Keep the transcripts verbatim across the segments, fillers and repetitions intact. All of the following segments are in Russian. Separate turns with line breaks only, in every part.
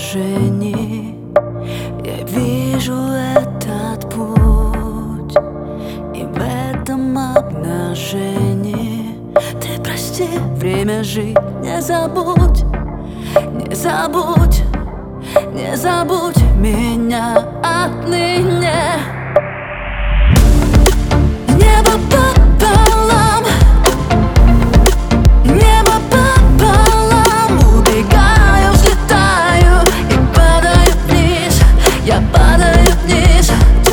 отражении я вижу этот путь, и в этом обнажении ты прости, время жить не забудь, не забудь, не забудь меня отныне. Небо пополам, небо пополам, убегаю, взлетаю и падаю вниз, я падаю вниз.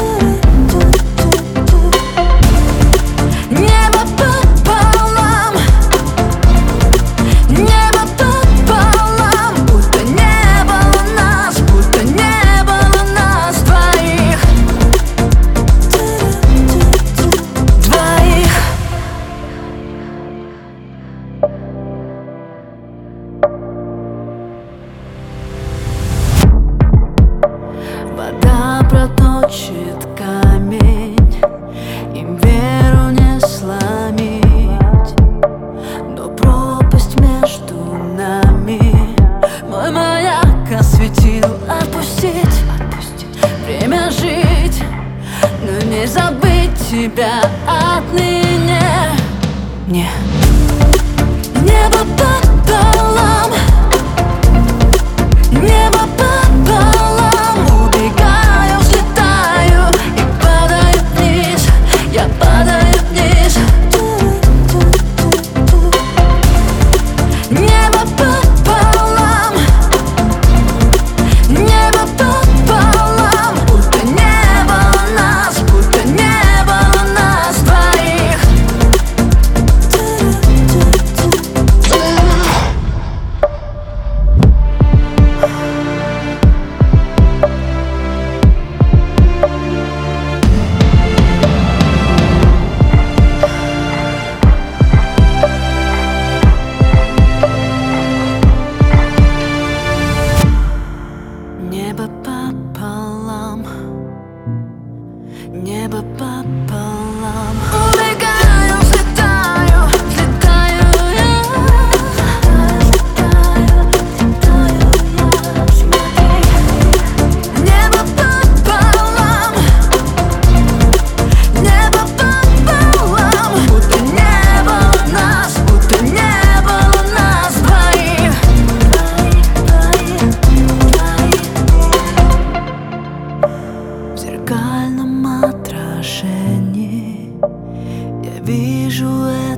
Небо пополам, небо пополам, будто не было нас, будто не было нас двоих, двоих. Вода проточит камень, им веру не сломить, но пропасть между нами мой маяк осветил. Отпустить, отпустить, время жить, но не забыть тебя отныне. Не. Небо пополам, небо пополам, убегаю, взлетаю и падаю вниз, я падаю вниз. Небо пополам, небо пополам, будто не было нас, будто не было нас двоих. Небо пополам, небо пополам, убегаю, взлетаю, взлетаю я, взлетаю, взлетаю я. Небо пополам, небо пополам, будто не было нас, будто не было нас двоих, двоих, двоих. В зеркальном отражении я вижу это.